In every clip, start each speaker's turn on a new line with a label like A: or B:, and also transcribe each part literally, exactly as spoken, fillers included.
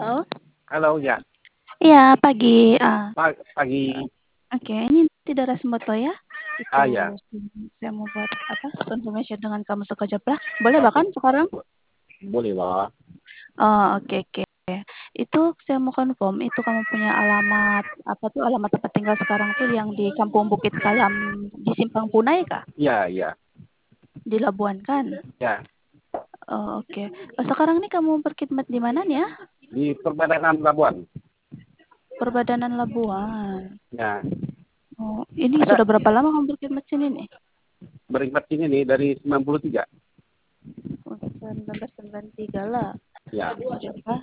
A: Halo?
B: Halo, ya.
A: Iya, pagi. Ah,
B: Pa- Pagi.
A: oke, ini tidak Rasmoto ya?
B: Ah,
A: Itu
B: ya.
A: saya mau buat apa? Confirmation dengan kamu sekejap lah. Boleh bahkan
B: Oke.
A: sekarang?
B: Boleh, Pak.
A: Oh, oke oke. Itu saya mau confirm, itu kamu punya alamat apa tuh alamat tempat tinggal sekarang tuh yang di Kampung Bukit Kalam di Simpang Punai kah?
B: Ya, ya.
A: Di Labuan kan?
B: Ya.
A: Oh, oke. Oh, sekarang nih kamu berkhidmat di mana nih ya?
B: Di Perbatasan Labuan.
A: Perbadanan Labuan.
B: Ya.
A: Oh, ini
B: Ada
A: sudah berapa lama kamu berkhidmat sini nih?
B: berkhidmat sini nih dari sembilan puluh tiga.
A: Oh, seribu sembilan ratus sembilan puluh tiga lah.
B: Ya.
A: Coba.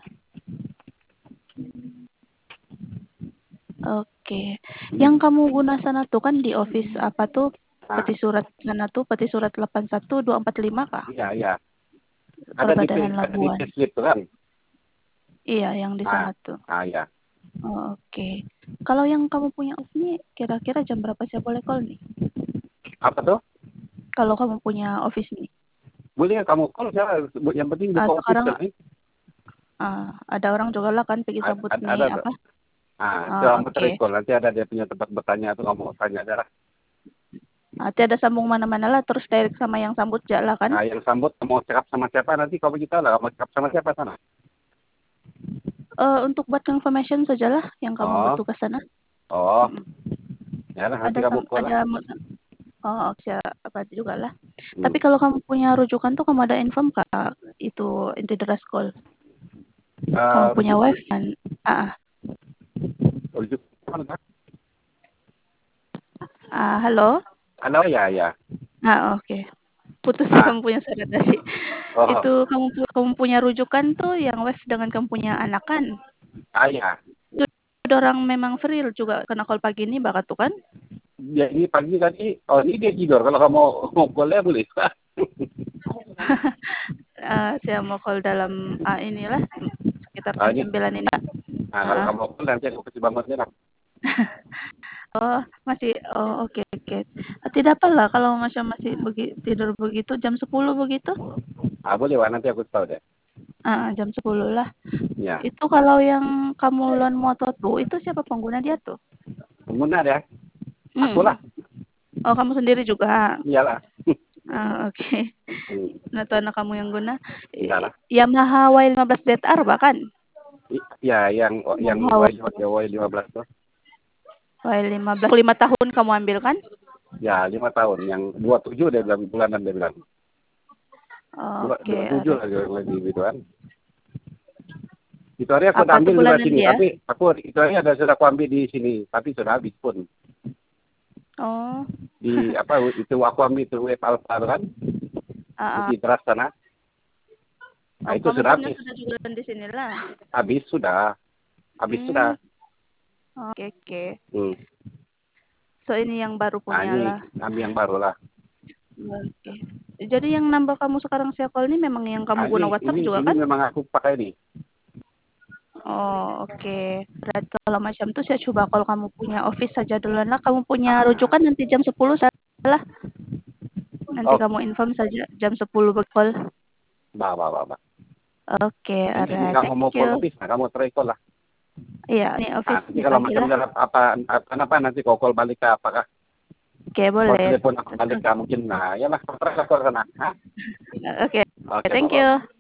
A: Oke. Yang kamu guna sana tuh kan di office apa tuh?
B: Nah,
A: Peti surat sana tuh peti surat delapan satu dua empat lima kah?
B: iya, iya. Ada di
A: Perbadanan
B: ada di
A: Labuan.
B: payslip tuh kan?
A: Iya, yang di
B: Ah,
A: sana tuh.
B: ah, ya.
A: Oh, oke. Kalau yang kamu punya office nih kira-kira jam berapa saya boleh call nih?
B: Apa tuh?
A: Kalau kamu punya office nih.
B: Boleh kamu call saya. Yang penting
A: Ah,
B: buka office
A: sekarang
B: kan nih.
A: ah, ada orang juga lah kan pergi sambut
B: Ada, ada,
A: nih
B: ada.
A: apa?
B: Ah,
A: Ah,
B: coba
A: oke.
B: call. Nanti ada dia punya tempat bertanya tuh kamu tanya aja lah.
A: Nanti ada sambung mana-mana lah terus direct sama yang sambut jalan kan?
B: Ah, yang sambut mau cakap sama siapa nanti kau beritahu lah. Mau cakap sama siapa sana?
A: Eh, untuk buat confirmation sajalah yang kamu
B: Oh,
A: bertugas sana.
B: oh.
A: Mm-mm.
B: Ya lah, nanti
A: Ada
B: kamu
A: sam
B: call lah.
A: ada oh oke apa juga lah.
B: Hmm.
A: Tapi kalau kamu punya rujukan tuh kamu ada inform kak itu inti dress call. Kamu
B: Uh,
A: punya
B: rujuk,
A: wife kan? Ah,
B: rujuk mana, Kak?
A: ah, halo.
B: Halo, ya, ya.
A: Ah oke. Putus
B: Ah,
A: kamu punya suara tadi.
B: oh,
A: Itu kamu pu- kamu punya rujukan tuh yang wife dengan kamu punya anak kan?
B: ah, ya.
A: Itu ada orang memang free juga kena call pagi ini bakat tuh kan?
B: Ya, ini pagi tadi, oh ini dia tidur. Kalau kamu mau call boleh.
A: Eh, saya mau call dalam ah, inilah sekitar
B: Ah,
A: jam
B: ini,
A: sembilan ini.
B: nah, kalau
A: Ah.
B: kamu call nanti aku kasih bangunnya lah.
A: Oh, masih oh oke oke. Tidak apa lah kalau macam masih begi, tidur begitu jam sepuluh begitu.
B: Ah, boleh, Wak. Nanti aku tahu deh.
A: Ah, jam sepuluh lah.
B: Ya,
A: Itu kalau yang kamu loan motor tuh itu siapa pengguna dia tuh?
B: benar ya. Aku
A: Hmm.
B: lah.
A: Oh, kamu sendiri juga.
B: Iyalah.
A: Ah, oke. Okay.
B: Hmm.
A: Nah, tuh anak kamu yang guna.
B: Iyalah.
A: Yamaha Y lima belas Z R bahkan.
B: Ya, yang yang
A: Yamaha
B: Y lima belas tuh.
A: Y lima belas lima tahun kamu ambil kan?
B: Ya, lima tahun. Yang dua puluh tujuh dia bilang bulanan dia bilang. Dua,
A: Oke,
B: dua tujuh
A: okay.
B: lagi lagi gitu kan. Itu hari aku
A: Apa
B: udah
A: tuh
B: ambil juga
A: bulanan
B: sini,
A: dia?
B: tapi aku itu hari ada sudah aku ambil di sini, tapi sudah habis pun.
A: Oh.
B: Di apa itu aku ambil itu web alpha kan?
A: Uh,
B: Di teras sana. Nah,
A: oh,
B: itu
A: kamu
B: sudah
A: punya
B: habis.
A: sudah juga di sinilah.
B: Habis sudah. Habis
A: Hmm.
B: sudah.
A: Oke, okay, oke. Okay.
B: Hmm.
A: So ini yang baru
B: Nah,
A: punya
B: ini
A: lah.
B: ambil yang baru lah.
A: Oke. Okay. Jadi yang nambah kamu sekarang saya call ini memang yang kamu
B: Nah,
A: guna
B: ini,
A: WhatsApp
B: ini,
A: juga
B: ini
A: kan?
B: memang aku pakai ini.
A: Oh, oke. Okay. Berarti kalau macam itu saya coba kalau kamu punya office saja dulu lah. Kamu punya
B: Ah.
A: rujukan nanti jam sepuluh salah. Nanti
B: Oh,
A: kamu inform saja jam sepuluh bercall.
B: bah, bah, bah, bah.
A: Oke, okay,
B: Ini, ini
A: alright.
B: kamu mau
A: Thank
B: call
A: you.
B: office, nah kamu try call lah.
A: Iya, ini
B: Nah,
A: office
B: nanti kalau
A: dipanggil
B: macam
A: lah.
B: dalam apa, apa, apa nanti kau call balik ke apakah?
A: Oke, okay,
B: Kau
A: boleh.
B: telepon aku balik ke mungkin, nah, ya lah, kau try lah call sana.
A: Oke, okay.
B: Oke,
A: Thank
B: Bapak.
A: you.